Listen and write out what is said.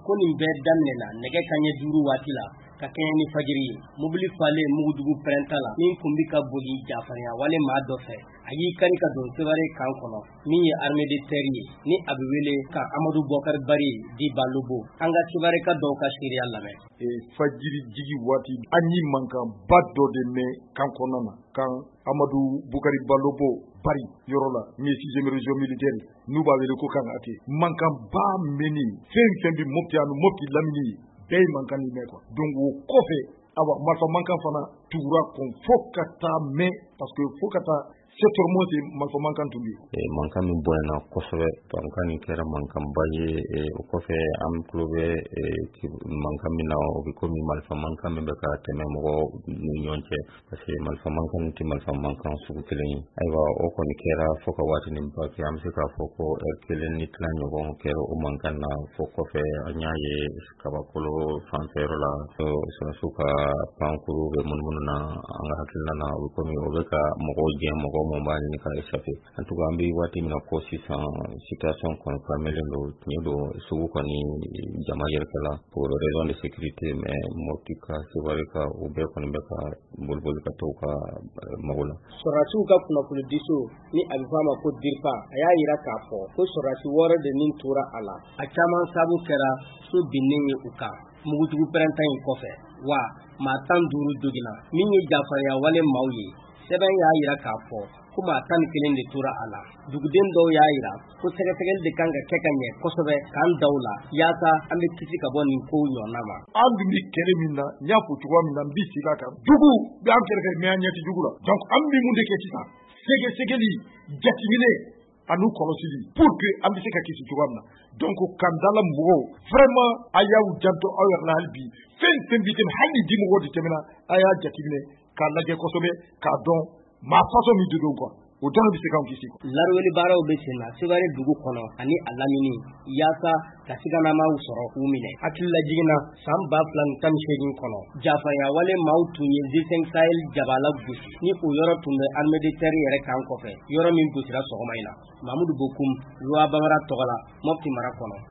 ko nin bɛɛ daminɛna nɛgɛ kanɲɛ 5 waati la ka kɛɲɛ ni fajiri ye. Mobili falen Mugudugu pɛrɛnta la min kun bi ka boli jafarinya wale maa dɔ fɛ. A y'i kari ka don Sevare kan kɔnɔ min ye armée de terre ye ni a bɛ wele ka Amadu Bɔkari Bari di Balobo. An ka Sevare ka dɔw ka seereya lamɛn. Fajiri jigi waati an yi mankan ba dɔ de mɛn kan kɔnɔ na kan Amadu Bukari Balobo Bari yɔrɔ la min ye 6e région militaire n'u b'a wele ko kan ate mankan ba mɛnni fɛn bi Mopti ani Mopti Lamini bɛɛ ye mankan ni mɛn quoi. Donc o kɔfɛ awa marifa mankan fana tugura kon fo ka taa mɛn parce que fo ka taa secteur mo se marifa mankan tun bɛ yen. Mankan min bɔyana kosɛbɛ mankan nin kɛra mankanba ye o kɔfɛ an tulo bɛ mankan min na o bɛ komi marifa mankan min bɛ ka tɛmɛ mɔgɔw ni ɲɔgɔn cɛ parce que marifa mankan tɛ marifa mankan sugu kelen ye. Ayiwa o kɔni kɛra fo ka waati nin ba kɛ an bɛ se k'a fɔ ko kelen ni tila ɲɔgɔn kɛra o mankan na fo kɔfɛ an y'a ye kabakolo fanfɛyɔrɔ la sɔrɔsiw ka pankuru bɛ munumunu na an ka hakilina na o bɛ komi o bɛ ka mɔgɔw jɛn mɔgɔw mun b'a ɲini ka échappé. En tout cas an bɛ waati min na ko sisan situation kɔni famelen don tiɲɛ don sugu kɔni jama yɛrɛkɛla pour raison de sécurité mais Mopti ka Sevare ka u bɛɛ kɔni bɛ ka boliboli ka t'u ka mago la. Sɔrɔdasiw ka kunnafoni diso ni a bɛ fɔ a ma ko DIRPA a y'a yira k'a fɔ ko sɔrɔdasi 6 de nin tora a la. A caman sabu kɛra so binnen ye u kan Mugudugu pɛrɛnta in kɔfɛ wa maa 15 jogina min ye jafarinya wale maaw ye. Sɛbɛn y'a yira k'a fɔ ko maa 11 de tora a la. Duguden dɔw y'a yira ko sɛgɛsɛgɛli de kan ka kɛ ka ɲɛ kosɛbɛ k'an daw la yaasa an bɛ kisi ka bɔ nin kow ɲɔgɔnna ma. An dun bɛ kɛlɛ min na n y'a fɔ cogoya min na n bɛ segin a kan jugu bɛ an kɛrɛfɛ mais an ɲɛ tɛ jugu la. Donc an bɛ mun de kɛ sisan sɛgɛsɛgɛli jateminɛ ani kɔlɔsili pour que an bɛ se ka kisi cogoya min na. Donc kan dala mɔgɔw vraiment a y'aw janto aw yɛrɛ la hali bi fɛn bi tɛmɛ hali ni dimɔgɔw de tɛmɛna a y'a jateminɛ k'a lajɛ kosɛbɛ k'a dɔn maa façon min de don quoi. O dɔrɔn bɛ se k'anw kisi. Lawuli baaraw bɛ sen na Sevare dugu kɔnɔ ani a lamini yaasa ka siganamaw sɔrɔ k'u minɛ. Hakilila jiginna san 2018 kɔnɔ jafarinya wale maaw tun ye G5 Sahel jabala gosi ni o yɔrɔ tun bɛ armée de terre yɛrɛ kan kɔfɛ yɔrɔ min gosira sɔgɔma in na. Mamudu Bokum Loi Bangara tɔgɔ la Mopti mara kɔnɔ.